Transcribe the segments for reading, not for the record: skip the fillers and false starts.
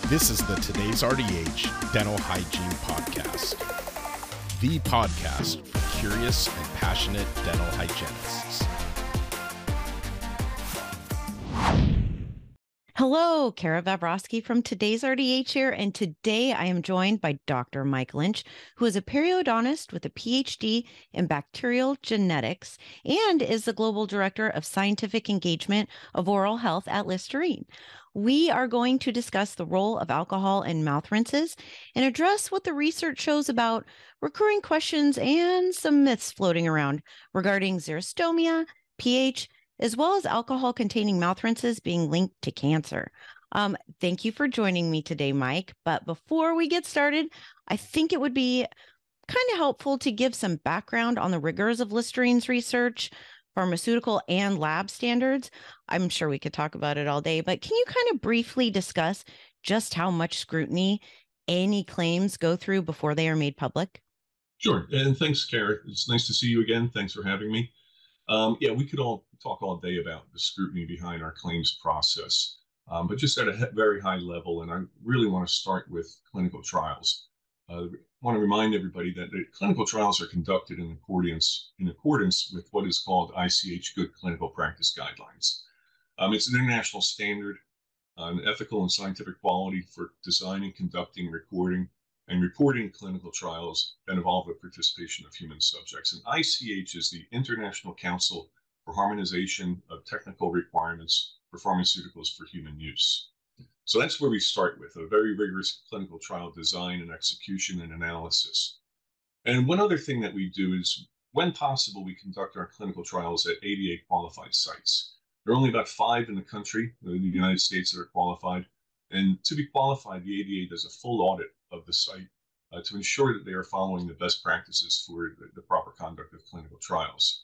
This is the Today's RDH Dental Hygiene Podcast, the podcast for curious and passionate dental hygienists. Hello, Kara Vabrowski from Today's RDH here, and today I am joined by Dr. Mike Lynch, who is a periodontist with a PhD in bacterial genetics and is the Global Director of Scientific Engagement of Oral Health at Listerine. We are going to discuss the role of alcohol in mouth rinses and address what the research shows about recurring questions and some myths floating around regarding xerostomia, pH, as well as alcohol-containing mouth rinses being linked to cancer. Thank you for joining me today, Mike. But before we get started, I think it would be kind of helpful to give some background on the rigors of Listerine's research, pharmaceutical and lab standards. I'm sure we could talk about it all day, but can you kind of briefly discuss just how much scrutiny any claims go through before they are made public? Sure, and thanks, Kara. It's nice to see you again. Thanks for having me. We could all talk all day about the scrutiny behind our claims process, but just at a very high level, and I really want to start with clinical trials. I want to remind everybody that the clinical trials are conducted in accordance with what is called ICH Good Clinical Practice Guidelines. It's an international standard on ethical and scientific quality for designing, conducting, recording, and reporting clinical trials that involve the participation of human subjects. And ICH is the International Council for Harmonization of Technical Requirements for Pharmaceuticals for Human Use. So that's where we start with a very rigorous clinical trial design and execution and analysis. And one other thing that we do is, when possible, we conduct our clinical trials at ADA qualified sites. There are only about 5 in the country, in the United States, that are qualified. And to be qualified, the ADA does a full audit of the site to ensure that they are following the best practices for the proper conduct of clinical trials.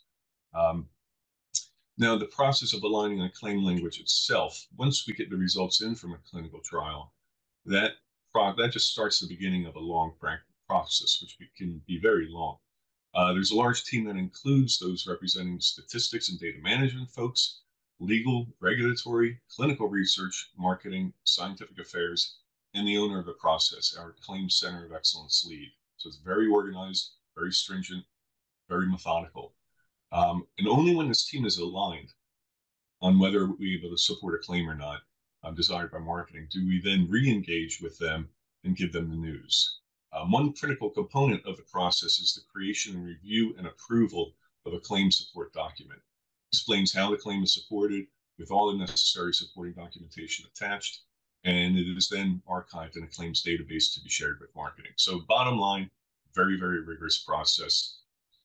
Now, the process of aligning a claim language itself, once we get the results in from a clinical trial, that just starts the beginning of a long process, which can be very long. There's a large team that includes those representing statistics and data management folks, legal, regulatory, clinical research, marketing, scientific affairs, and the owner of the process, our Claims Center of Excellence lead. So it's very organized, very stringent, very methodical. And only when this team is aligned on whether we're able to support a claim or not, desired by marketing, do we then re-engage with them and give them the news. One critical component of the process is the creation and review and approval of a claim support document. It explains how the claim is supported with all the necessary supporting documentation attached, and it is then archived in a claims database to be shared with marketing. So bottom line, very, very rigorous process.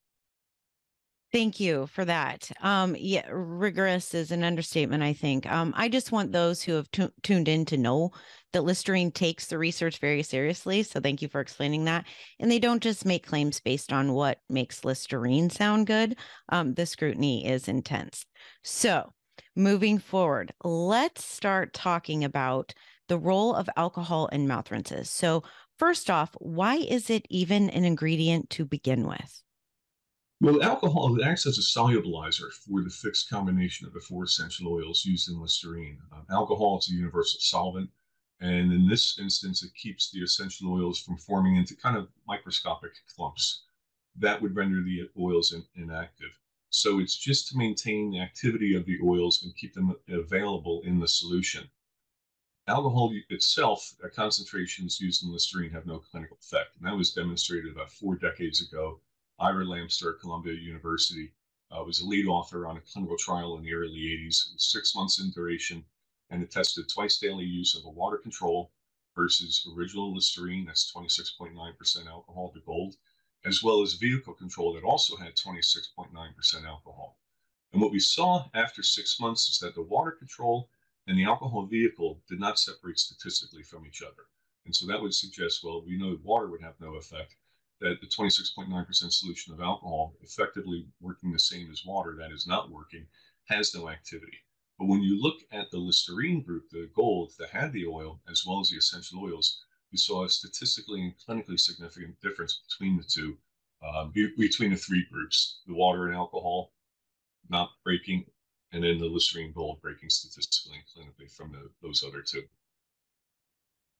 Thank you for that. Yeah, rigorous is an understatement, I think. I just want those who have tuned in to know that Listerine takes the research very seriously. So thank you for explaining that. And they don't just make claims based on what makes Listerine sound good. The scrutiny is intense. So moving forward, let's start talking about the role of alcohol in mouth rinses. So first off, why is it even an ingredient to begin with? Well, alcohol acts as a solubilizer for the fixed combination of the 4 essential oils used in Listerine. Alcohol is a universal solvent, and in this instance, it keeps the essential oils from forming into kind of microscopic clumps. That would render the oils inactive. So it's just to maintain the activity of the oils and keep them available in the solution. Alcohol itself, concentrations used in Listerine have no clinical effect, and that was demonstrated about 4 decades ago. Ira Lamster at Columbia University was a lead author on a clinical trial in the early 80s. It was 6 months in duration, and it tested twice daily use of a water control versus original Listerine, that's 26.9% alcohol to gold, as well as vehicle control that also had 26.9% alcohol. And what we saw after 6 months is that the water control and the alcohol vehicle did not separate statistically from each other. And so that would suggest, well, we know water would have no effect, that the 26.9% solution of alcohol, effectively working the same as water that is not working, has no activity. But when you look at the Listerine group, the gold that had the oil, as well as the essential oils, you saw a statistically and clinically significant difference between the two, between the 3 groups, the water and alcohol not breaking, and then the Listerine gold breaking statistically and clinically from those other 2.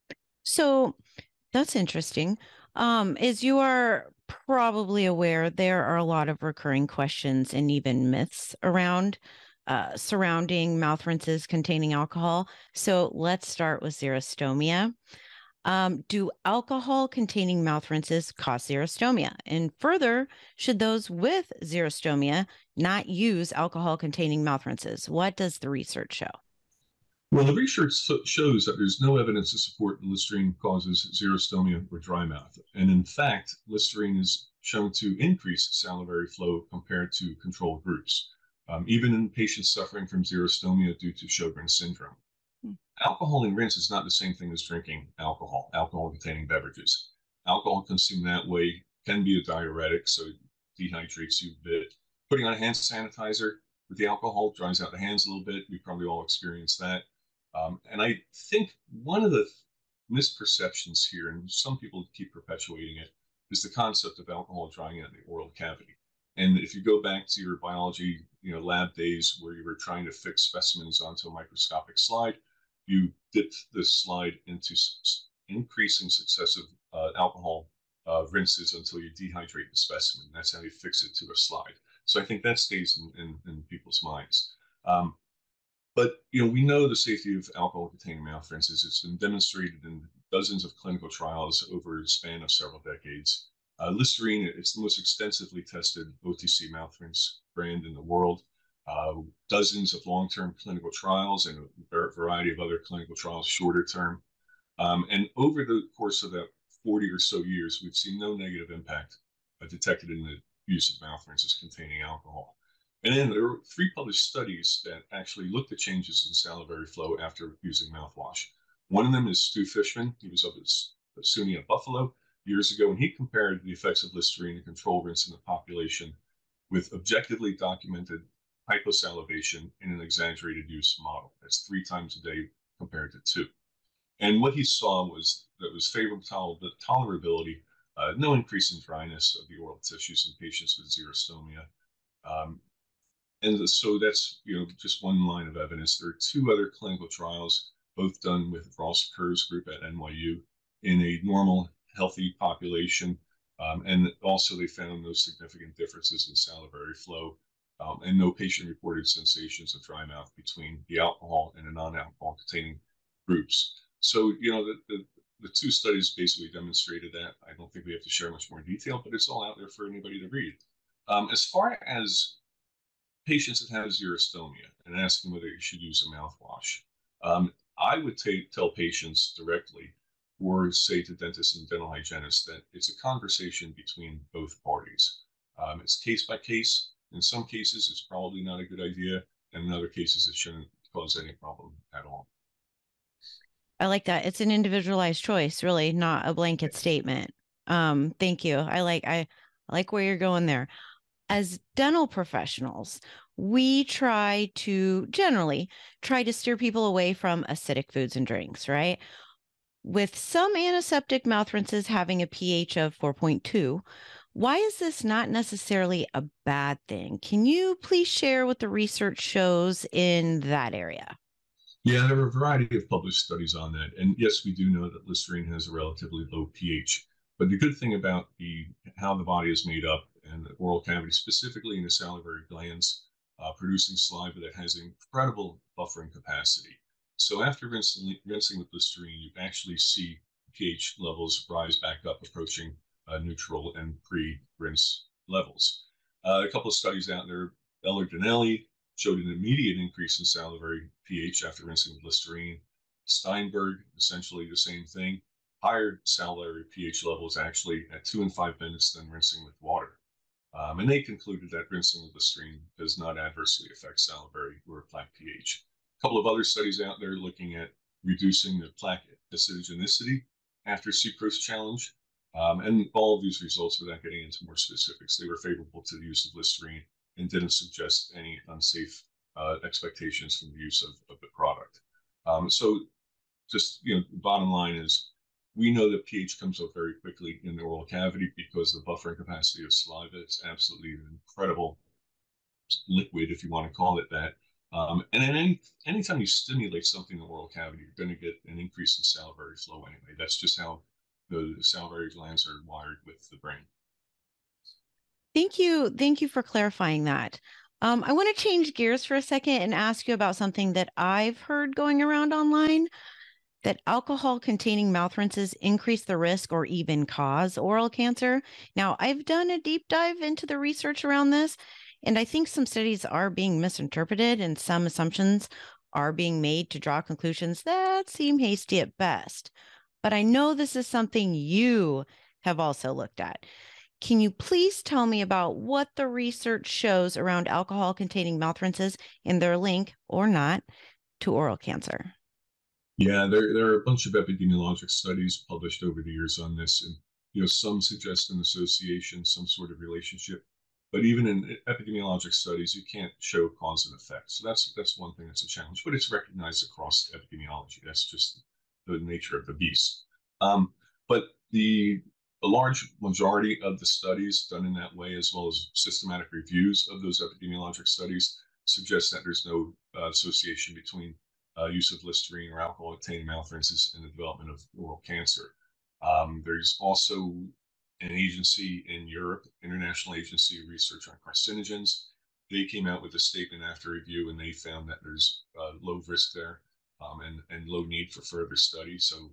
So that's interesting. As you are probably aware, there are a lot of recurring questions and even myths around surrounding mouth rinses containing alcohol. So let's start with xerostomia. Do alcohol-containing mouth rinses cause xerostomia? And further, should those with xerostomia not use alcohol-containing mouth rinses? What does the research show? Well, the research shows that there's no evidence to support that Listerine causes xerostomia or dry mouth. And in fact, Listerine is shown to increase salivary flow compared to control groups, even in patients suffering from xerostomia due to Sjogren's syndrome. Alcohol in rinse is not the same thing as drinking alcohol-containing beverages. Alcohol consumed that way can be a diuretic, so it dehydrates you a bit. Putting on a hand sanitizer with the alcohol dries out the hands a little bit. We probably all experienced that. And I think one of the misperceptions here, and some people keep perpetuating it, is the concept of alcohol drying out the oral cavity. And if you go back to your biology, lab days where you were trying to fix specimens onto a microscopic slide, you dipped this slide into increasing successive alcohol rinses until you dehydrate the specimen. That's how you fix it to a slide. So I think that stays in people's minds. But we know the safety of alcohol-containing mouth rinses. It's been demonstrated in dozens of clinical trials over a span of several decades. Listerine, it's the most extensively tested OTC mouth rinse brand in the world. Dozens of long-term clinical trials and a variety of other clinical trials shorter term. And over the course of that 40 or so years, we've seen no negative impact detected in the use of mouth rinses containing alcohol. And then there were 3 published studies that actually looked at changes in salivary flow after using mouthwash. One of them is Stu Fishman. He was up at SUNY at Buffalo years ago, and he compared the effects of Listerine and control rinse in the population with objectively documented hyposalivation in an exaggerated use model. That's 3 times a day compared to 2. And what he saw was that was favorable tolerability, no increase in dryness of the oral tissues in patients with xerostomia. And so that's just one line of evidence. There are 2 other clinical trials, both done with Ross Kerr's group at NYU in a normal, healthy population. And also they found no significant differences in salivary flow and no patient-reported sensations of dry mouth between the alcohol and the non-alcohol containing groups. So, the 2 studies basically demonstrated that. I don't think we have to share much more detail, but it's all out there for anybody to read. As far as patients that have xerostomia and asking whether you should use a mouthwash, I would tell patients directly, or say to dentists and dental hygienists, that it's a conversation between both parties. It's case by case. In some cases, it's probably not a good idea, and in other cases, it shouldn't cause any problem at all. I like that. It's an individualized choice, really, not a blanket statement. Thank you. I like where you're going there. As dental professionals, we generally try to steer people away from acidic foods and drinks, right? With some antiseptic mouth rinses having a pH of 4.2, why is this not necessarily a bad thing? Can you please share what the research shows in that area? Yeah, there are a variety of published studies on that. And yes, we do know that Listerine has a relatively low pH. But the good thing about how the body is made up and the oral cavity, specifically in the salivary glands, producing saliva that has incredible buffering capacity. So after rinsing with Listerine, you actually see pH levels rise back up, approaching neutral and pre-rinse levels. A couple of studies out there, Beller-Dinelli showed an immediate increase in salivary pH after rinsing with Listerine. Steinberg, essentially the same thing. Higher salivary pH levels actually at 2 and 5 minutes than rinsing with water. And they concluded that rinsing with Listerine does not adversely affect salivary or plaque pH. A couple of other studies out there looking at reducing the plaque acidogenicity after sucrose challenge. And all of these results, without getting into more specifics, they were favorable to the use of Listerine and didn't suggest any unsafe expectations from the use of the product. So just, the bottom line is, we know that pH comes up very quickly in the oral cavity because the buffering capacity of saliva is absolutely an incredible liquid, if you want to call it that. And then anytime you stimulate something in the oral cavity, you're going to get an increase in salivary flow anyway. That's just how the salivary glands are wired with the brain. Thank you. Thank you for clarifying that. I want to change gears for a second and ask you about something that I've heard going around online, that alcohol-containing mouth rinses increase the risk or even cause oral cancer. Now, I've done a deep dive into the research around this, and I think some studies are being misinterpreted and some assumptions are being made to draw conclusions that seem hasty at best. But I know this is something you have also looked at. Can you please tell me about what the research shows around alcohol-containing mouth rinses and their link, or not, to oral cancer? Yeah, there are a bunch of epidemiologic studies published over the years on this, and some suggest an association, some sort of relationship. But even in epidemiologic studies, you can't show cause and effect. So that's one thing that's a challenge, but it's recognized across epidemiology. That's just the nature of the beast. But a large majority of the studies done in that way, as well as systematic reviews of those epidemiologic studies, suggest that there's no association between use of Listerine or alcohol-containing mouth rinses and the development of oral cancer. There's also an agency in Europe, International Agency of Research on Carcinogens. They came out with a statement after review, and they found that there's low risk there and low need for further study. So,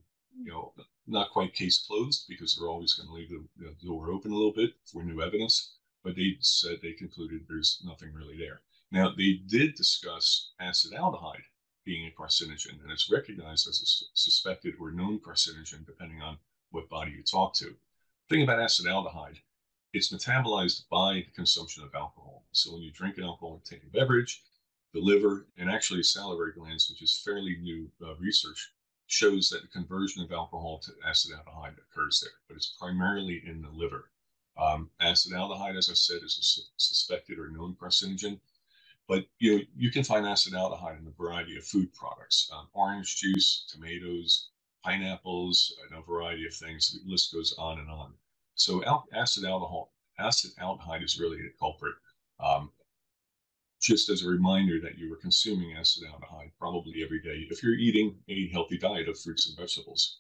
not quite case closed, because they're always going to leave the door open a little bit for new evidence. But they said they concluded there's nothing really there. Now, they did discuss acetaldehyde being a carcinogen, and it's recognized as a suspected or known carcinogen, depending on what body you talk to. The thing about acetaldehyde, it's metabolized by the consumption of alcohol. So when you drink an alcohol-containing beverage, the liver and actually salivary glands, which is fairly new research, shows that the conversion of alcohol to acetaldehyde occurs there, but it's primarily in the liver. Acetaldehyde, as I said, is a suspected or known carcinogen, but you can find acetaldehyde in a variety of food products: orange juice, tomatoes, pineapples, and a variety of things. The list goes on and on. So acetaldehyde is really a culprit. Just as a reminder that you were consuming acetaldehyde probably every day if you're eating a healthy diet of fruits and vegetables.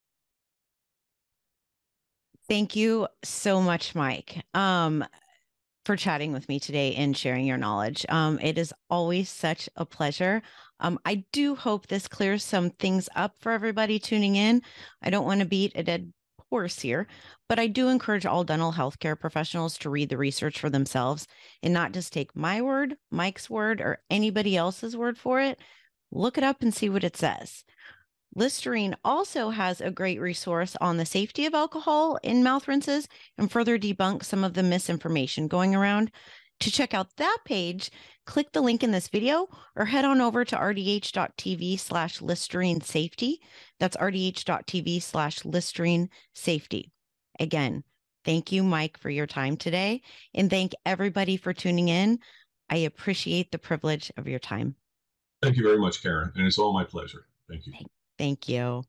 Thank you so much, Mike, for chatting with me today and sharing your knowledge. It is always such a pleasure. I do hope this clears some things up for everybody tuning in. I don't want to beat a dead horse here, but I do encourage all dental healthcare professionals to read the research for themselves and not just take my word, Mike's word, or anybody else's word for it. Look it up and see what it says. Listerine also has a great resource on the safety of alcohol in mouth rinses and further debunk some of the misinformation going around. To check out that page, click the link in this video or head on over to rdh.tv/Listerine safety. That's rdh.tv/Listerine safety. Again, thank you, Mike, for your time today, and thank everybody for tuning in. I appreciate the privilege of your time. Thank you very much, Karen, and it's all my pleasure. Thank you. Thank you.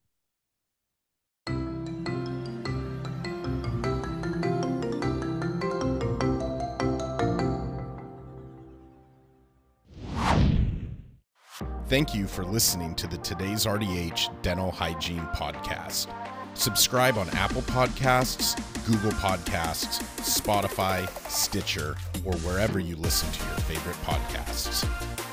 Thank you for listening to the Today's RDH Dental Hygiene Podcast. Subscribe on Apple Podcasts, Google Podcasts, Spotify, Stitcher, or wherever you listen to your favorite podcasts.